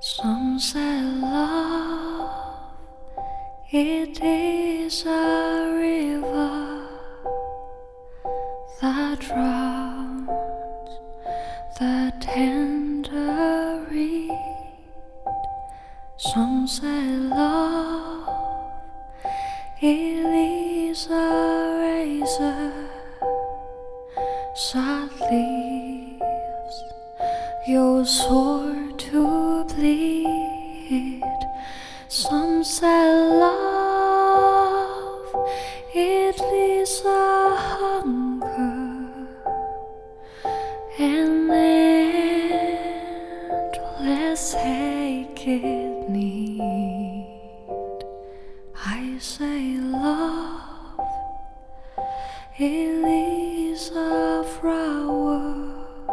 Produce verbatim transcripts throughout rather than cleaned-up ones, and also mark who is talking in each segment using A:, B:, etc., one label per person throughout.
A: Some say love, it is a river that drowns the tender reed. Some say love, it is a razor that leaves your sore to bleed. Some say love, it is a hunger and endless aching need. I say love, it is a flower,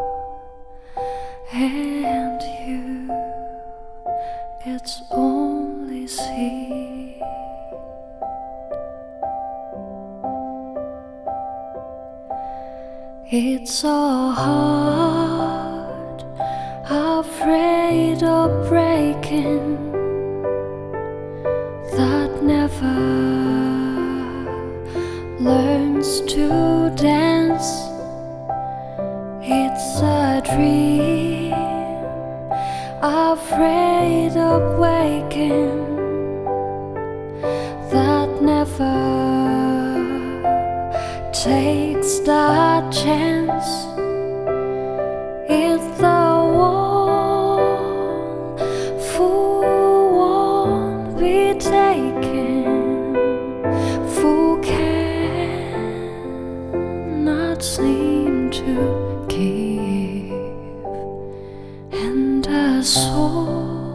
A: and you, it's only seed. It's a heart afraid of breaking, that never learns to dance. It's a dream afraid of waking, that never takes that chance. It's the one who won't be taken, who cannot seem to give, and a soul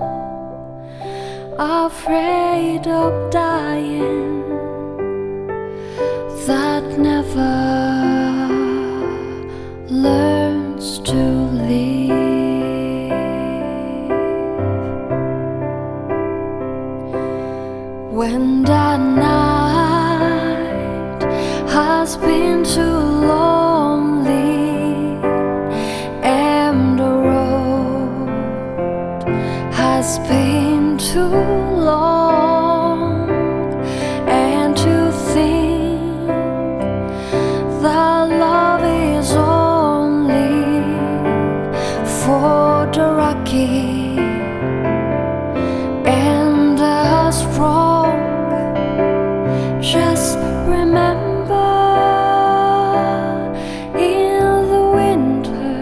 A: afraid of dying, that never learns to live. When the night has been too lonely and the road has been too long, and to think that love is only for the lucky and the strong. Just remember, in the winter,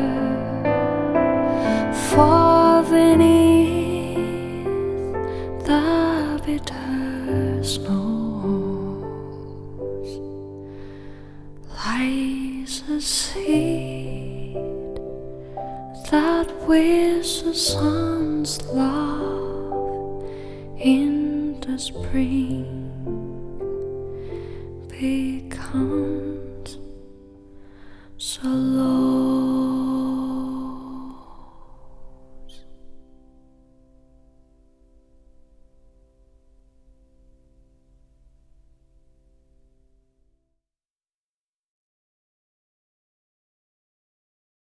A: far beneath the bitter snows, lies a seed that with the sun's love in the spring becomes so low.